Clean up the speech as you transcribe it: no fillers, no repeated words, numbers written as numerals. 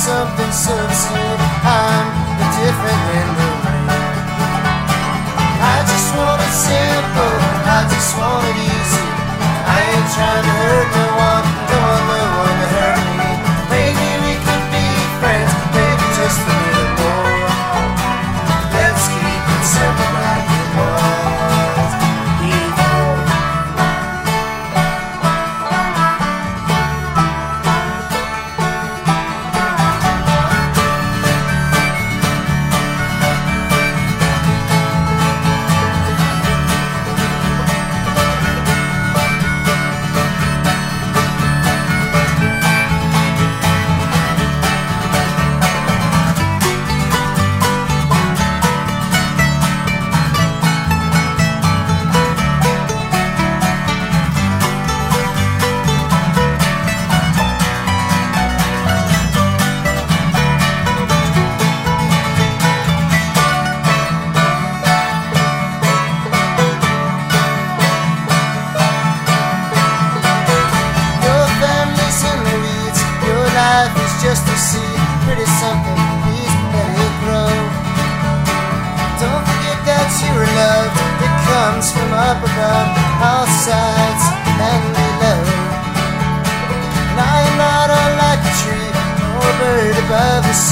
something so absurd. I'm different in the rain. I just want it simple, I just want it easy. I ain't trying to hurt no one, don't want no one to hurt me. Maybe we could be friends, maybe just a little more. Let's keep it simple like it was before. Just to see pretty something, please let it grow. Don't forget that you're loved, it comes from up above, all sides and below. And I am not unlike a tree or a bird above the